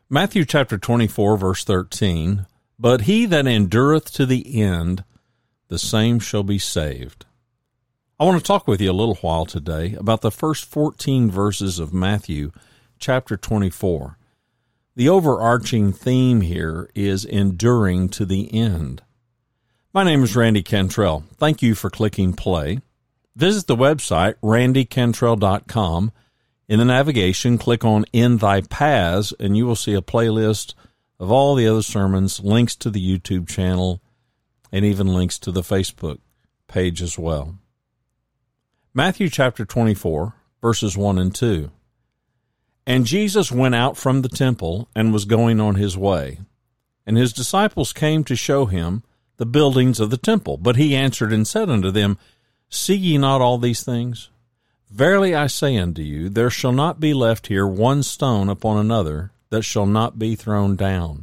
Matthew chapter 24, verse 13, "But he that endureth to the end, the same shall be saved." I want to talk with you a little while today about the first 14 verses of Matthew chapter 24. The overarching theme here is enduring to the end. My name is Randy Cantrell. Thank you for clicking play. Visit the website, randycantrell.com. In the navigation, click on In Thy Paths, and you will see a playlist of all the other sermons, links to the YouTube channel, and even links to the Facebook page as well. Matthew chapter 24, verses 1 and 2. "And Jesus went out from the temple and was going on his way. And his disciples came to show him the buildings of the temple. But he answered and said unto them, See ye not all these things? Verily I say unto you, there shall not be left here one stone upon another that shall not be thrown down."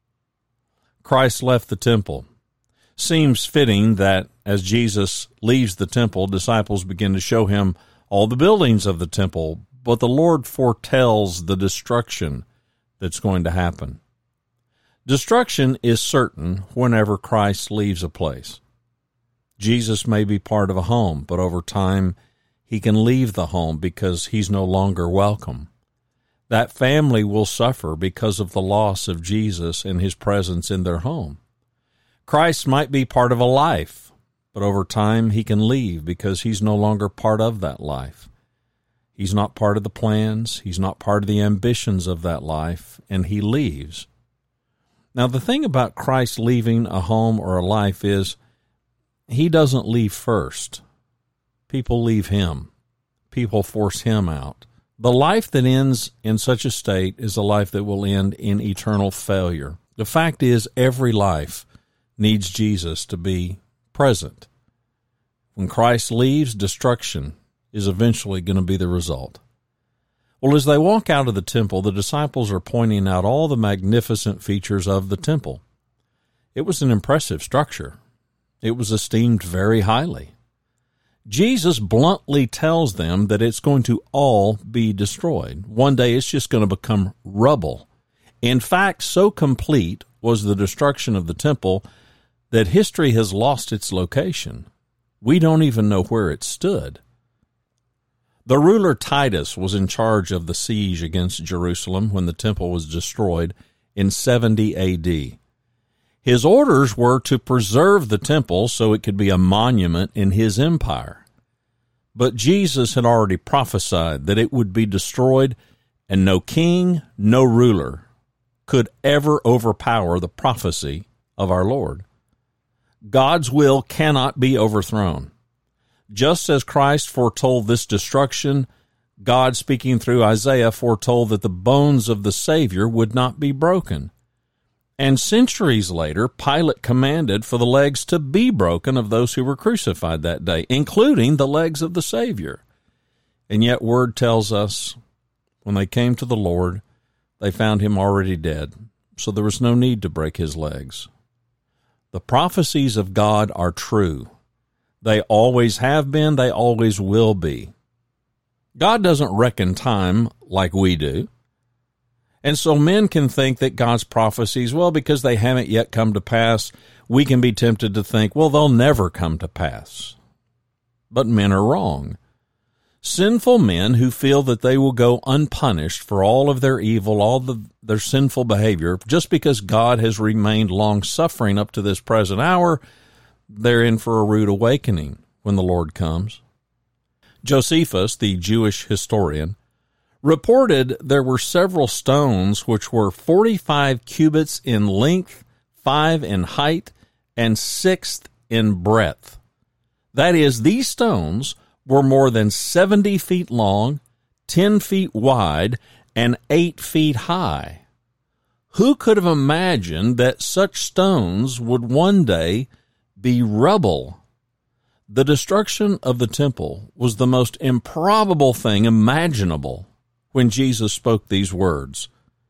Christ left the temple. Seems fitting that as Jesus leaves the temple, disciples begin to show him all the buildings of the temple, but the Lord foretells the destruction that's going to happen. Destruction is certain whenever Christ leaves a place. Jesus may be part of a home, but over time he can leave the home because he's no longer welcome. That family will suffer because of the loss of Jesus and his presence in their home. Christ might be part of a life, but over time he can leave because he's no longer part of that life. He's not part of the plans, he's not part of the ambitions of that life, and he leaves. Now, the thing about Christ leaving a home or a life is he doesn't leave first. People leave him. People force him out. The life that ends in such a state is a life that will end in eternal failure. The fact is, every life needs Jesus to be present. When Christ leaves, destruction is eventually going to be the result. Well, as they walk out of the temple, the disciples are pointing out all the magnificent features of the temple. It was an impressive structure. It was esteemed very highly. Jesus bluntly tells them that it's going to all be destroyed. One day it's just going to become rubble. In fact, so complete was the destruction of the temple that history has lost its location. We don't even know where it stood. The ruler Titus was in charge of the siege against Jerusalem when the temple was destroyed in 70 A.D. His orders were to preserve the temple so it could be a monument in his empire. But Jesus had already prophesied that it would be destroyed, and no king, no ruler could ever overpower the prophecy of our Lord. God's will cannot be overthrown. Just as Christ foretold this destruction, God, speaking through Isaiah, foretold that the bones of the Savior would not be broken. And centuries later, Pilate commanded for the legs to be broken of those who were crucified that day, including the legs of the Savior. And yet word tells us when they came to the Lord, they found him already dead, so there was no need to break his legs. The prophecies of God are true. They always have been, they always will be. God doesn't reckon time like we do. And so men can think that God's prophecies, well, because they haven't yet come to pass, we can be tempted to think, well, they'll never come to pass. But men are wrong. Sinful men who feel that they will go unpunished for all of their evil, their sinful behavior, just because God has remained long-suffering up to this present hour, they're in for a rude awakening when the Lord comes. Josephus, the Jewish historian, reported there were several stones which were 45 cubits in length, 5 in height, and 6 in breadth. That is, these stones were more than 70 feet long, 10 feet wide, and 8 feet high. Who could have imagined that such stones would one day be rubble? The destruction of the temple was the most improbable thing imaginable when Jesus spoke these words.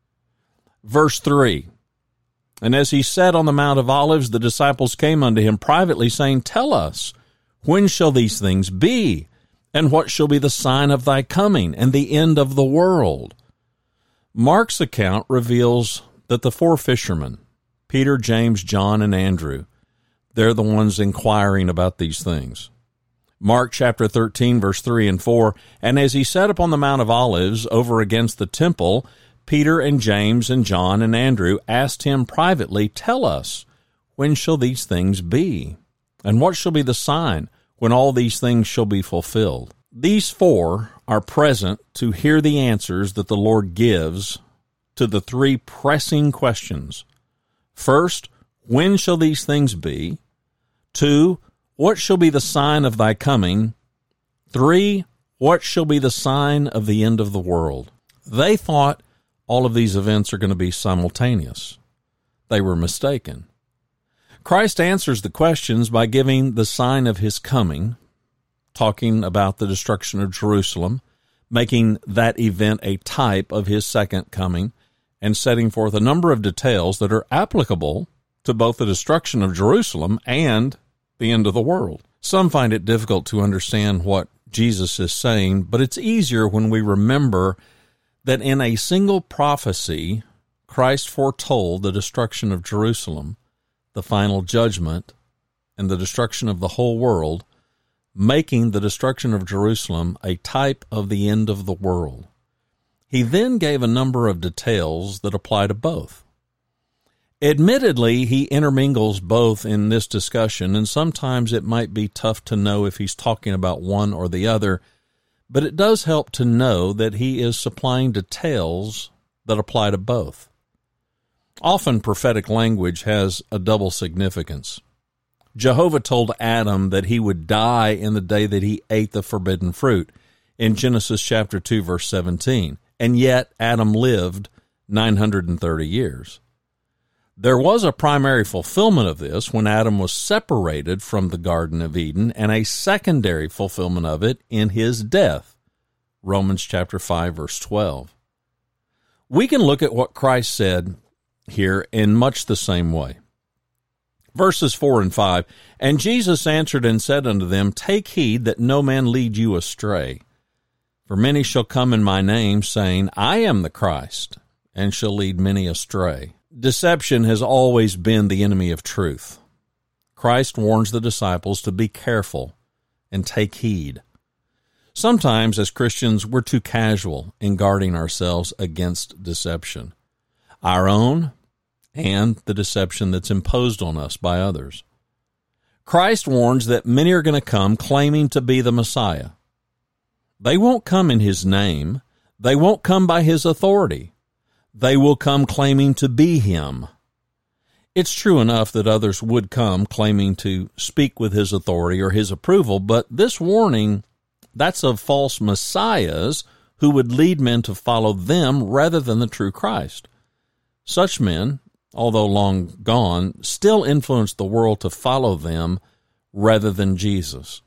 Verse 3, "And as he sat on the Mount of Olives, the disciples came unto him privately, saying, Tell us, when shall these things be? And what shall be the sign of thy coming and the end of the world? Mark's account reveals that the four fishermen, Peter, James, John, and Andrew, they're the ones inquiring about these things. Mark chapter 13, verse 3 and 4, "And as he sat upon the Mount of Olives over against the temple, Peter and James and John and Andrew asked him privately, 'Tell us, when shall these things be? And what shall be the sign when all these things shall be fulfilled?'" These four are present to hear the answers that the Lord gives to the three pressing questions. First, when shall these things be? 2, what shall be the sign of thy coming? 3, what shall be the sign of the end of the world? They thought all of these events are going to be simultaneous. They were mistaken. Christ answers the questions by giving the sign of his coming, talking about the destruction of Jerusalem, making that event a type of his second coming, and setting forth a number of details that are applicable to both the destruction of Jerusalem and the end of the world. Some find it difficult to understand what Jesus is saying, but it's easier when we remember that in a single prophecy, Christ foretold the destruction of Jerusalem, the final judgment, and the destruction of the whole world, making the destruction of Jerusalem a type of the end of the world. He then gave a number of details that apply to both. Admittedly, he intermingles both in this discussion, and sometimes it might be tough to know if he's talking about one or the other, but it does help to know that he is supplying details that apply to both. Often prophetic language has a double significance. Jehovah told Adam that he would die in the day that he ate the forbidden fruit in Genesis chapter 2, verse 17, and yet Adam lived 930 years. There was a primary fulfillment of this when Adam was separated from the Garden of Eden, and a secondary fulfillment of it in his death, Romans chapter 5, verse 12. We can look at what Christ said here in much the same way. Verses 4 and 5, "And Jesus answered and said unto them, Take heed that no man lead you astray. For many shall come in my name, saying, I am the Christ, and shall lead many astray." Deception has always been the enemy of truth. Christ warns the disciples to be careful and take heed. Sometimes, as Christians, we're too casual in guarding ourselves against deception, our own and the deception that's imposed on us by others. Christ warns that many are going to come claiming to be the Messiah. They won't come in his name. They won't come by his authority. They will come claiming to be him. It's true enough that others would come claiming to speak with his authority or his approval, but this warning, that's of false messiahs who would lead men to follow them rather than the true Christ. Such men, although long gone, still influence the world to follow them rather than Jesus.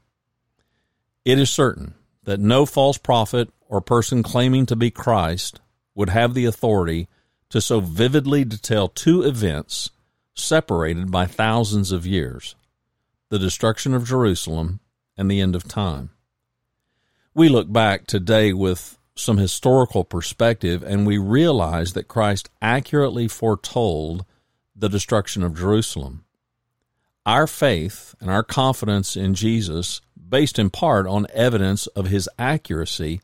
It is certain that no false prophet or person claiming to be Christ would have the authority to so vividly detail two events separated by thousands of years, the destruction of Jerusalem and the end of time. We look back today with some historical perspective, and we realize that Christ accurately foretold the destruction of Jerusalem. Our faith and our confidence in Jesus, based in part on evidence of his accuracy,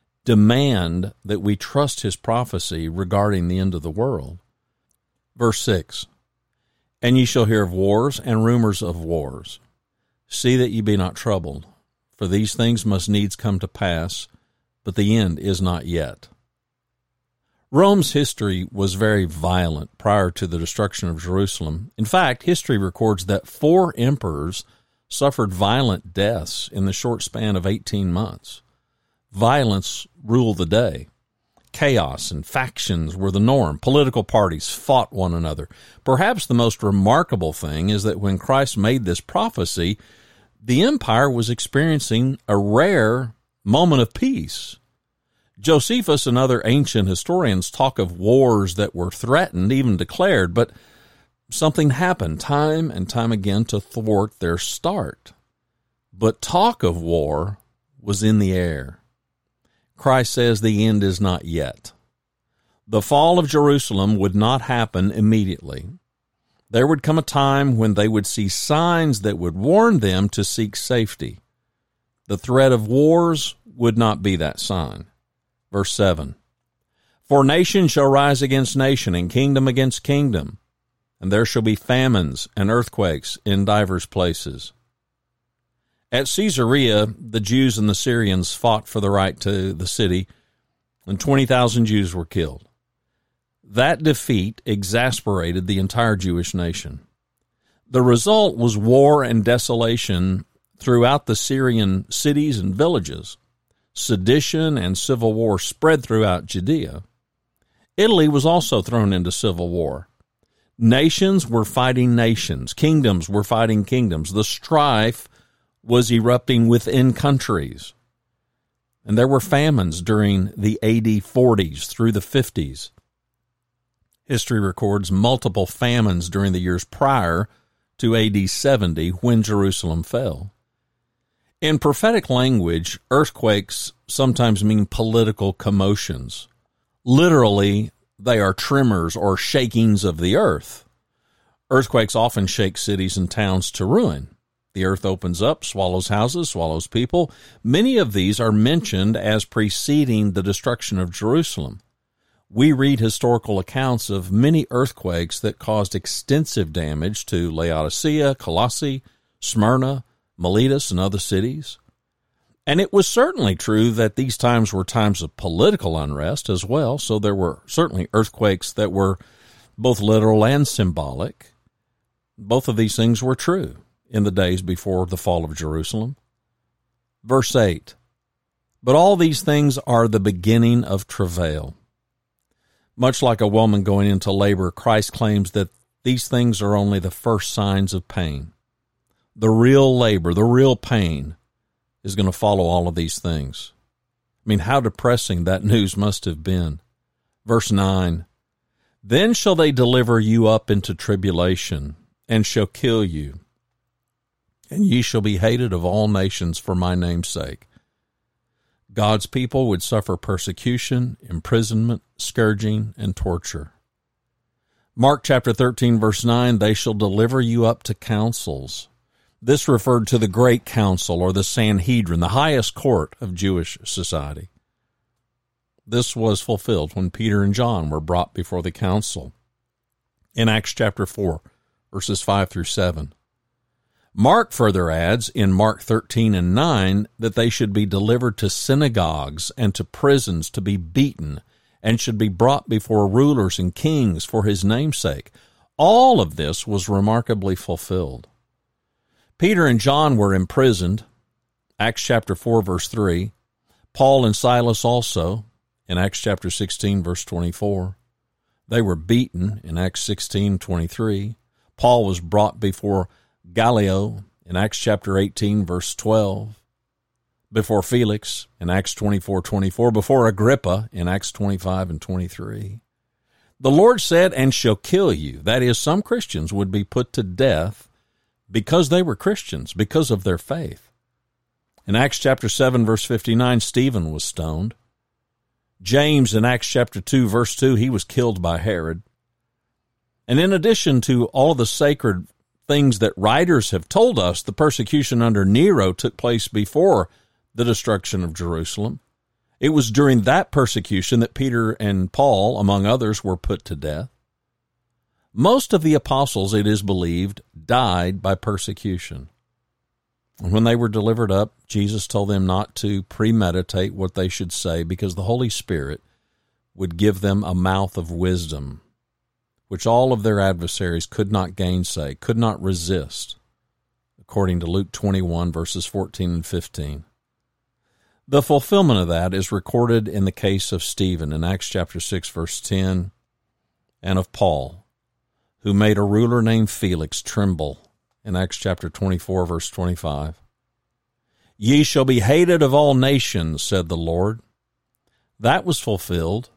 demand that we trust his prophecy regarding the end of the world. Verse 6, "And ye shall hear of wars and rumors of wars. See that ye be not troubled, for these things must needs come to pass, but the end is not yet." Rome's history was very violent prior to the destruction of Jerusalem. In fact, history records that 4 emperors suffered violent deaths in the short span of 18 months. Violence ruled the day. Chaos and factions were the norm. Political parties fought one another. Perhaps the most remarkable thing is that when Christ made this prophecy, the empire was experiencing a rare moment of peace. Josephus and other ancient historians talk of wars that were threatened, even declared, but something happened time and time again to thwart their start. But talk of war was in the air. Christ says the end is not yet. The fall of Jerusalem would not happen immediately. There would come a time when they would see signs that would warn them to seek safety. The threat of wars would not be that sign. Verse 7, For nation shall rise against nation, and kingdom against kingdom, and there shall be famines and earthquakes in divers places. At Caesarea, the Jews and the Syrians fought for the right to the city, and 20,000 Jews were killed. That defeat exasperated the entire Jewish nation. The result was war and desolation throughout the Syrian cities and villages. Sedition and civil war spread throughout Judea. Italy was also thrown into civil war. Nations were fighting nations. Kingdoms were fighting kingdoms. The strife was erupting within countries. And there were famines during the AD 40s through the 50s. History records multiple famines during the years prior to AD 70 when Jerusalem fell. In prophetic language, earthquakes sometimes mean political commotions. Literally, they are tremors or shakings of the earth. Earthquakes often shake cities and towns to ruin. The earth opens up, swallows houses, swallows people. Many of these are mentioned as preceding the destruction of Jerusalem. We read historical accounts of many earthquakes that caused extensive damage to Laodicea, Colossae, Smyrna, Miletus, and other cities. And it was certainly true that these times were times of political unrest as well, so there were certainly earthquakes that were both literal and symbolic. Both of these things were true in the days before the fall of Jerusalem. Verse 8, But all these things are the beginning of travail. Much like a woman going into labor, Christ claims that these things are only the first signs of pain. The real labor, the real pain is going to follow all of these things. I mean, how depressing that news must have been. Verse 9, Then shall they deliver you up into tribulation, and shall kill you, and ye shall be hated of all nations for my name's sake. God's people would suffer persecution, imprisonment, scourging, and torture. Mark chapter 13, verse 9, They shall deliver you up to councils. This referred to the Great Council, or the Sanhedrin, the highest court of Jewish society. This was fulfilled when Peter and John were brought before the council in Acts chapter 4, verses 5 through 7. Mark further adds in Mark 13 and 9 that they should be delivered to synagogues and to prisons to be beaten, and should be brought before rulers and kings for his name's sake. All of this was remarkably fulfilled. Peter and John were imprisoned, Acts chapter 4, verse 3. Paul and Silas also, in Acts chapter 16, verse 24. They were beaten in Acts 16, 23. Paul was brought before Gallio in Acts chapter 18, verse 12. Before Felix in Acts 24, 24. Before Agrippa in Acts 25 and 23. The Lord said, and shall kill you. That is, some Christians would be put to death because they were Christians, because of their faith. In Acts chapter 7, verse 59, Stephen was stoned. James in Acts chapter 2, verse 2, he was killed by Herod. And in addition to all of the sacred things that writers have told us, the persecution under Nero took place before the destruction of Jerusalem. It was during that persecution that Peter and Paul, among others, were put to death. Most of the apostles, it is believed, died by persecution. And when they were delivered up, Jesus told them not to premeditate what they should say, because the Holy Spirit would give them a mouth of wisdom, which all of their adversaries could not gainsay, could not resist, according to Luke 21, verses 14 and 15. The fulfillment of that is recorded in the case of Stephen in Acts chapter 6, verse 10, and of Paul, who made a ruler named Felix tremble in Acts chapter 24, verse 25. Ye shall be hated of all nations, said the Lord. That was fulfilled,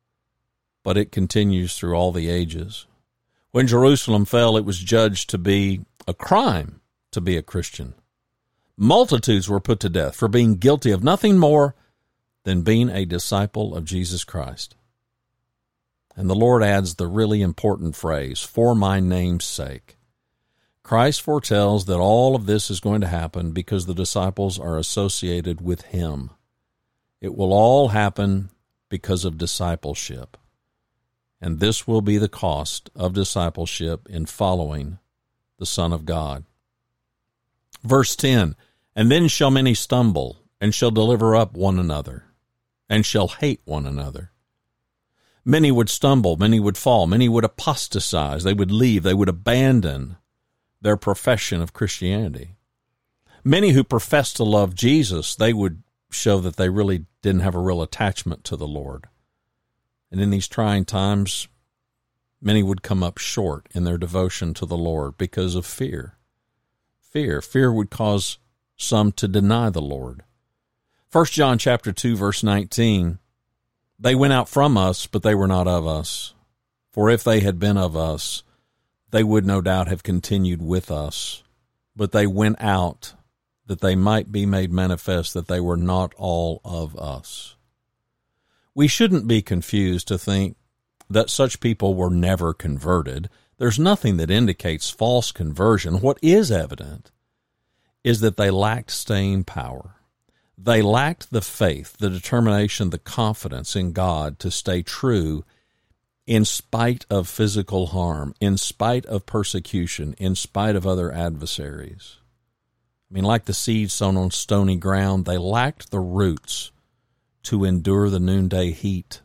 but it continues through all the ages. When Jerusalem fell, it was judged to be a crime to be a Christian. Multitudes were put to death for being guilty of nothing more than being a disciple of Jesus Christ. And the Lord adds the really important phrase, for my name's sake. Christ foretells that all of this is going to happen because the disciples are associated with him. It will all happen because of discipleship. And this will be the cost of discipleship in following the Son of God. Verse 10, and then shall many stumble, and shall deliver up one another, and shall hate one another. Many would stumble, many would fall, many would apostatize, they would leave, they would abandon their profession of Christianity. Many who profess to love Jesus, they would show that they really didn't have a real attachment to the Lord. And in these trying times, many would come up short in their devotion to the Lord because of fear. Fear would cause some to deny the Lord. 1 John chapter 2, verse 19, they went out from us, but they were not of us. For if they had been of us, they would no doubt have continued with us. But they went out, that they might be made manifest that they were not all of us. We shouldn't be confused to think that such people were never converted. There's nothing that indicates false conversion. What is evident is that they lacked staying power. They lacked the faith, the determination, the confidence in God to stay true in spite of physical harm, in spite of persecution, in spite of other adversaries. I mean, like the seed sown on stony ground, they lacked the roots to endure the noonday heat.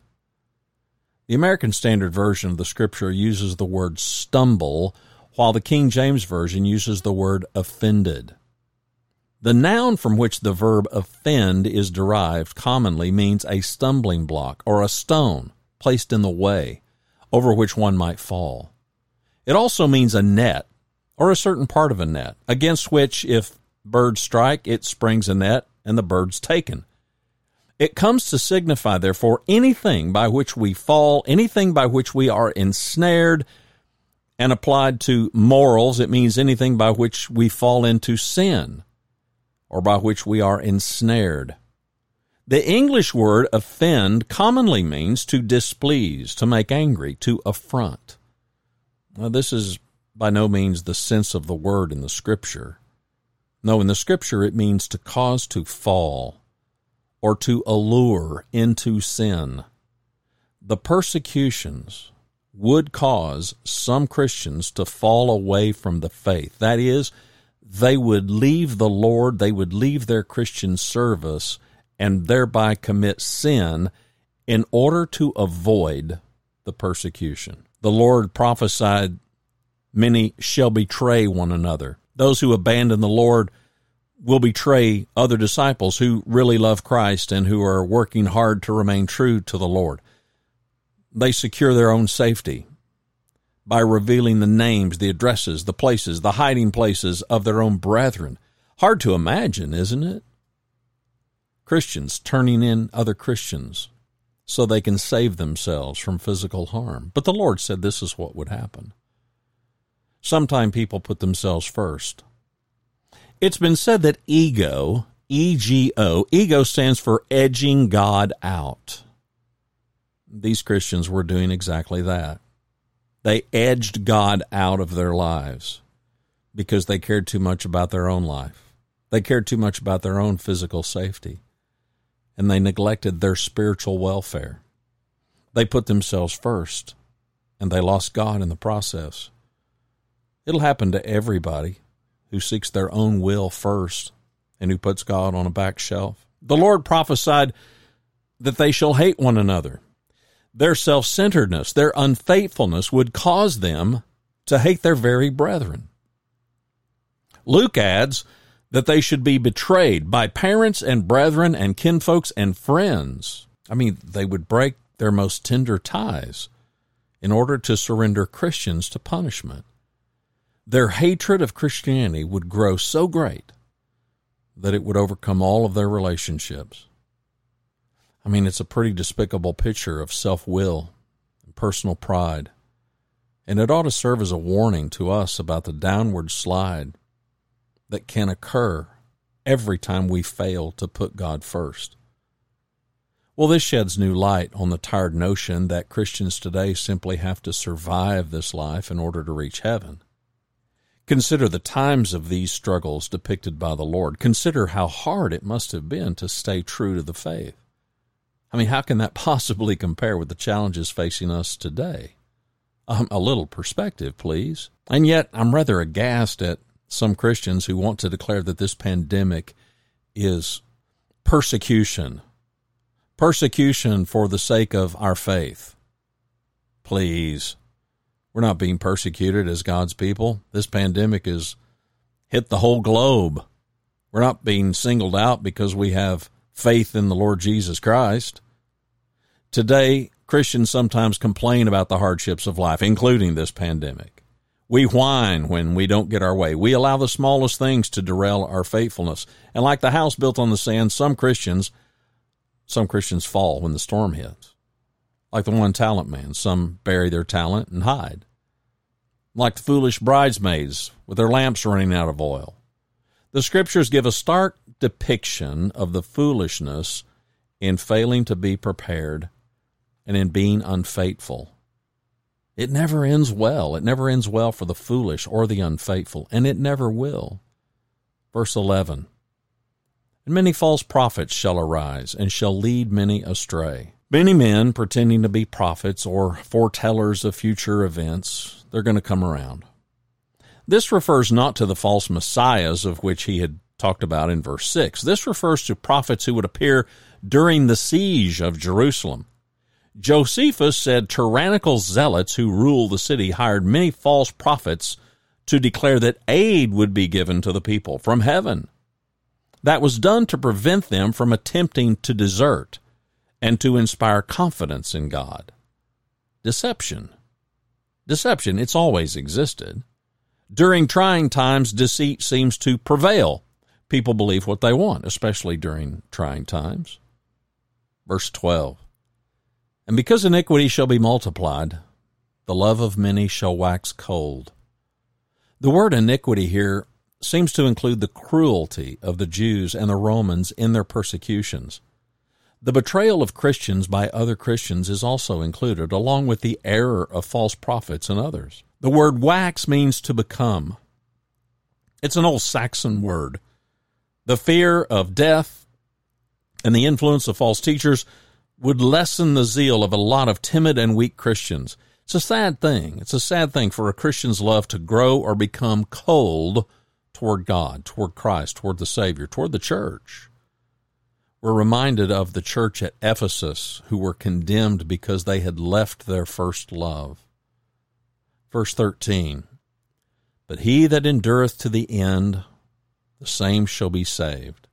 The American Standard Version of the Scripture uses the word stumble, while the King James Version uses the word offended. The noun from which the verb offend is derived commonly means a stumbling block or a stone placed in the way over which one might fall. It also means a net or a certain part of a net against which, if birds strike, it springs a net and the bird's taken. It comes to signify, therefore, anything by which we fall, anything by which we are ensnared, and applied to morals, it means anything by which we fall into sin, or by which we are ensnared. The English word offend commonly means to displease, to make angry, to affront. Now, this is by no means the sense of the word in the Scripture. No, in the Scripture it means to cause to fall, or to allure into sin. The persecutions would cause some Christians to fall away from the faith. That is, they would leave the Lord, they would leave their Christian service, and thereby commit sin in order to avoid the persecution. The Lord prophesied, many shall betray one another. Those who abandon the Lord will betray other disciples who really love Christ and who are working hard to remain true to the Lord. They secure their own safety by revealing the names, the addresses, the places, the hiding places of their own brethren. Hard to imagine, isn't it? Christians turning in other Christians so they can save themselves from physical harm. But the Lord said this is what would happen. Sometimes people put themselves first. It's been said that ego, E-G-O, ego stands for edging God out. These Christians were doing exactly that. They edged God out of their lives because they cared too much about their own life. They cared too much about their own physical safety, and they neglected their spiritual welfare. They put themselves first, and they lost God in the process. It'll happen to everybody who seeks their own will first and who puts God on a back shelf. The Lord prophesied that they shall hate one another. Their self-centeredness, their unfaithfulness would cause them to hate their very brethren. Luke adds that they should be betrayed by parents and brethren and kinfolks and friends. I mean, they would break their most tender ties in order to surrender Christians to punishment. Their hatred of Christianity would grow so great that it would overcome all of their relationships. I mean, it's a pretty despicable picture of self-will and personal pride, and it ought to serve as a warning to us about the downward slide that can occur every time we fail to put God first. Well, this sheds new light on the tired notion that Christians today simply have to survive this life in order to reach heaven. Consider the times of these struggles depicted by the Lord. Consider how hard it must have been to stay true to the faith. I mean, how can that possibly compare with the challenges facing us today? A little perspective, please. And yet, I'm rather aghast at some Christians who want to declare that this pandemic is persecution. Persecution for the sake of our faith. Please. We're not being persecuted as God's people. This pandemic has hit the whole globe. We're not being singled out because we have faith in the Lord Jesus Christ. Today, Christians sometimes complain about the hardships of life, including this pandemic. We whine when we don't get our way. We allow the smallest things to derail our faithfulness. And like the house built on the sand, some Christians fall when the storm hits. Like the one-talent man, some bury their talent and hide. Like the foolish bridesmaids with their lamps running out of oil. The Scriptures give a stark depiction of the foolishness in failing to be prepared and in being unfaithful. It never ends well. It never ends well for the foolish or the unfaithful, and it never will. Verse 11, and many false prophets shall arise, and shall lead many astray. Many men pretending to be prophets or foretellers of future events, they're going to come around. This refers not to the false messiahs of which he had talked about in verse 6. This refers to prophets who would appear during the siege of Jerusalem. Josephus said tyrannical zealots who rule the city hired many false prophets to declare that aid would be given to the people from heaven. That was done to prevent them from attempting to desert and to inspire confidence in God. Deception, it's always existed. During trying times, deceit seems to prevail. People believe what they want, especially during trying times. Verse 12, and because iniquity shall be multiplied, the love of many shall wax cold. The word iniquity here seems to include the cruelty of the Jews and the Romans in their persecutions. The betrayal of Christians by other Christians is also included, along with the error of false prophets and others. The word wax means to become. It's an old Saxon word. The fear of death and the influence of false teachers would lessen the zeal of a lot of timid and weak Christians. It's a sad thing. It's a sad thing for a Christian's love to grow or become cold toward God, toward Christ, toward the Savior, toward the church. We're reminded of the church at Ephesus who were condemned because they had left their first love. Verse 13, but he that endureth to the end, the same shall be saved.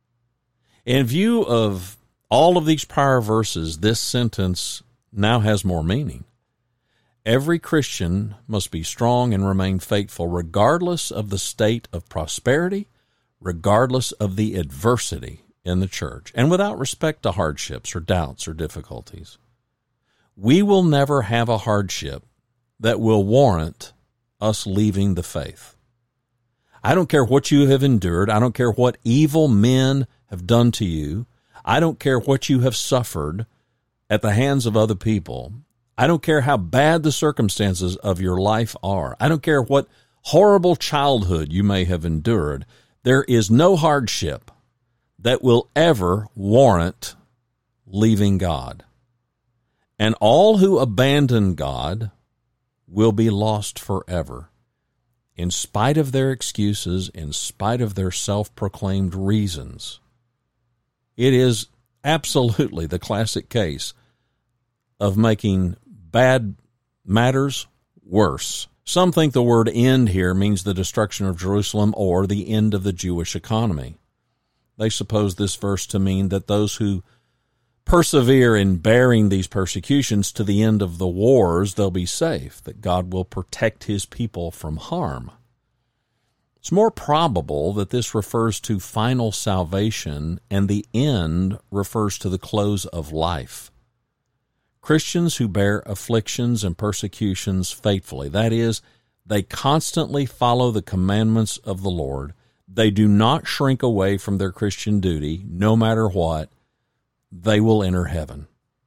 In view of all of these prior verses, this sentence now has more meaning. Every Christian must be strong and remain faithful regardless of the state of prosperity, regardless of the adversity in the church, and without respect to hardships or doubts or difficulties. We will never have a hardship that will warrant us leaving the faith. I don't care what you have endured. I don't care what evil men have done to you. I don't care what you have suffered at the hands of other people. I don't care how bad the circumstances of your life are. I don't care what horrible childhood you may have endured. There is no hardship that will ever warrant leaving God. And all who abandon God will be lost forever, in spite of their excuses, in spite of their self-proclaimed reasons. It is absolutely the classic case of making bad matters worse. Some think the word end here means the destruction of Jerusalem or the end of the Jewish economy. They suppose this verse to mean that those who persevere in bearing these persecutions to the end of the wars, they'll be safe, that God will protect his people from harm. It's more probable that this refers to final salvation, and the end refers to the close of life. Christians who bear afflictions and persecutions faithfully, that is, they constantly follow the commandments of the Lord, they do not shrink away from their Christian duty, no matter what, they will enter heaven.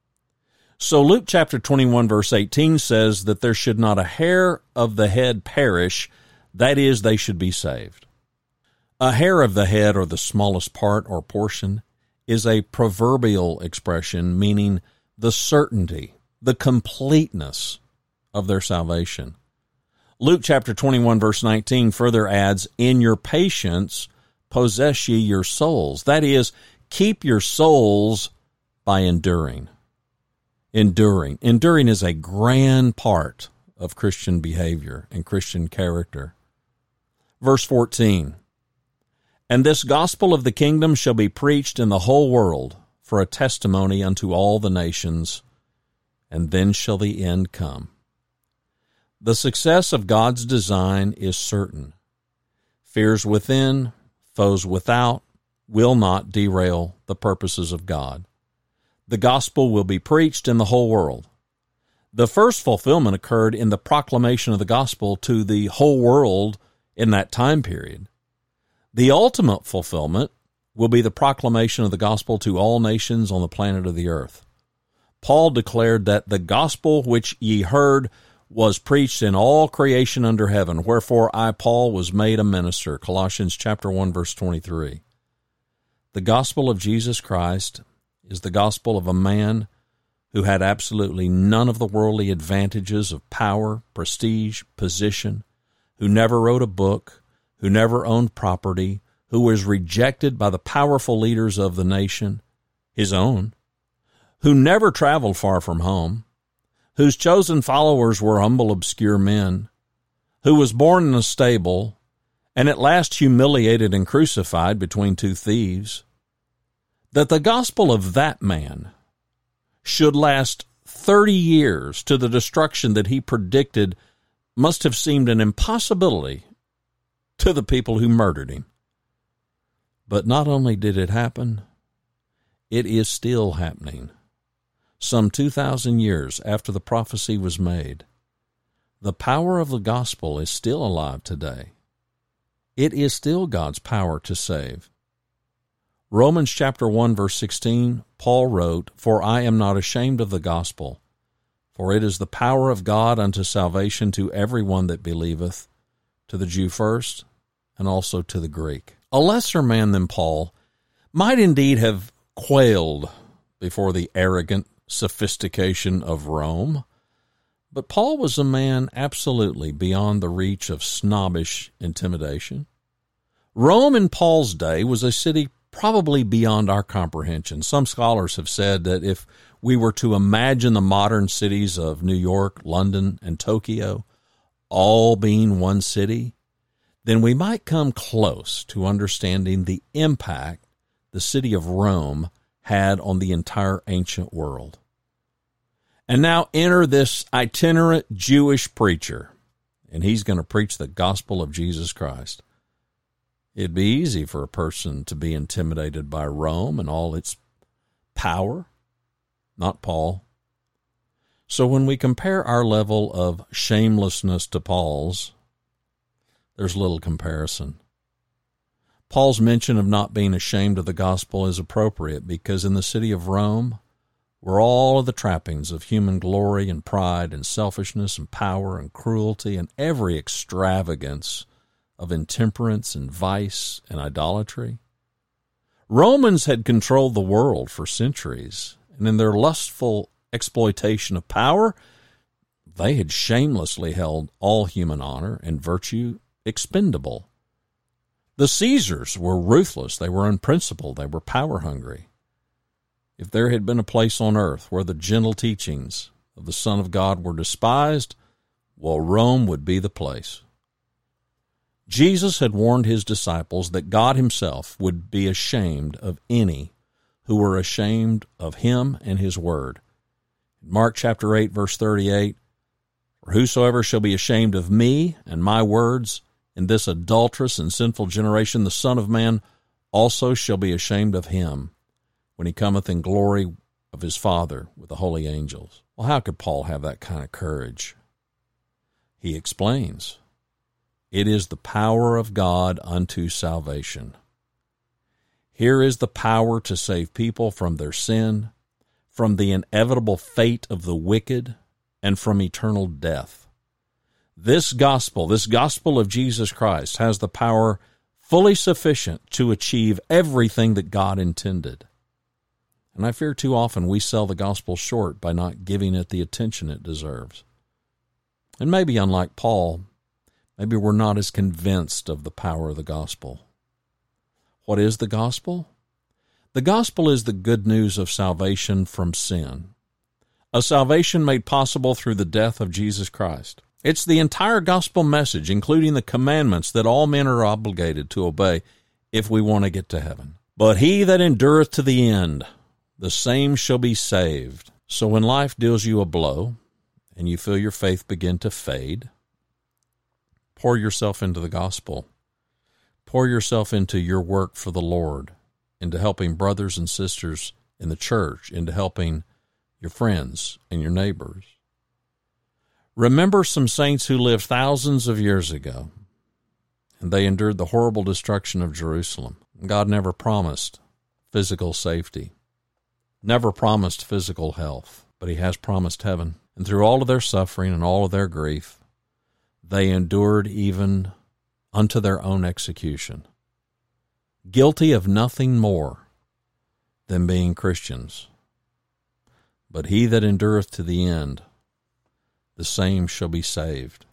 So Luke chapter 21 verse 18 says that there should not a hair of the head perish, that is, they should be saved. A hair of the head, or the smallest part or portion, is a proverbial expression meaning the certainty, the completeness of their salvation. Luke chapter 21 verse 19 further adds, in your patience possess ye your souls. That is, keep your souls by enduring. Enduring is a grand part of Christian behavior and Christian character. Verse 14, and this gospel of the kingdom shall be preached in the whole world for a testimony unto all the nations, and then shall the end come. The success of God's design is certain. Fears within, foes without, will not derail the purposes of God. The gospel will be preached in the whole world. The first fulfillment occurred in the proclamation of the gospel to the whole world in that time period. The ultimate fulfillment will be the proclamation of the gospel to all nations on the planet of the earth. Paul declared that the gospel which ye heard was preached in all creation under heaven, wherefore I, Paul, was made a minister. Colossians chapter 1, verse 23. The gospel of Jesus Christ is the gospel of a man who had absolutely none of the worldly advantages of power, prestige, position, who never wrote a book, who never owned property, who was rejected by the powerful leaders of the nation, his own, who never traveled far from home, whose chosen followers were humble, obscure men, who was born in a stable, and at last humiliated and crucified between two thieves, that the gospel of that man should last 30 years to the destruction that he predicted must have seemed an impossibility to the people who murdered him. But not only did it happen, it is still happening. Some 2,000 years after the prophecy was made, the power of the gospel is still alive today. It is still God's power to save. Romans chapter 1 verse 16, Paul wrote, for I am not ashamed of the gospel, for it is the power of God unto salvation to every one that believeth, to the Jew first, and also to the Greek. A lesser man than Paul might indeed have quailed before the arrogant sophistication of Rome, but Paul was a man absolutely beyond the reach of snobbish intimidation. Rome in Paul's day was a city probably beyond our comprehension. Some scholars have said that if we were to imagine the modern cities of New York, London, and Tokyo all being one city, then we might come close to understanding the impact the city of Rome had on the entire ancient world. And now enter this itinerant Jewish preacher, and he's going to preach the gospel of Jesus Christ. It'd be easy for a person to be intimidated by Rome and all its power. Not Paul. So when we compare our level of shamelessness to Paul's, there's little comparison. Paul's mention of not being ashamed of the gospel is appropriate because in the city of Rome were all of the trappings of human glory and pride and selfishness and power and cruelty and every extravagance of intemperance and vice and idolatry. Romans had controlled the world for centuries, and in their lustful exploitation of power, they had shamelessly held all human honor and virtue expendable. The Caesars were ruthless, they were unprincipled, they were power-hungry. If there had been a place on earth where the gentle teachings of the Son of God were despised, well, Rome would be the place. Jesus had warned his disciples that God himself would be ashamed of any who were ashamed of him and his word. Mark chapter 8, verse 38, for whosoever shall be ashamed of me and my words in this adulterous and sinful generation, the Son of Man also shall be ashamed of him when he cometh in glory of his Father with the holy angels. Well, how could Paul have that kind of courage? He explains, it is the power of God unto salvation. Here is the power to save people from their sin, from the inevitable fate of the wicked, and from eternal death. This gospel of Jesus Christ, has the power fully sufficient to achieve everything that God intended. And I fear too often we sell the gospel short by not giving it the attention it deserves. And maybe, unlike Paul, maybe we're not as convinced of the power of the gospel. What is the gospel? The gospel is the good news of salvation from sin, a salvation made possible through the death of Jesus Christ. It's the entire gospel message, including the commandments that all men are obligated to obey if we want to get to heaven. But he that endureth to the end, the same shall be saved. So when life deals you a blow and you feel your faith begin to fade, pour yourself into the gospel. Pour yourself into your work for the Lord, into helping brothers and sisters in the church, into helping your friends and your neighbors. Remember some saints who lived thousands of years ago, and they endured the horrible destruction of Jerusalem. God never promised physical safety, never promised physical health, but he has promised heaven. And through all of their suffering and all of their grief, they endured even unto their own execution, guilty of nothing more than being Christians. But he that endureth to the end, the same shall be saved.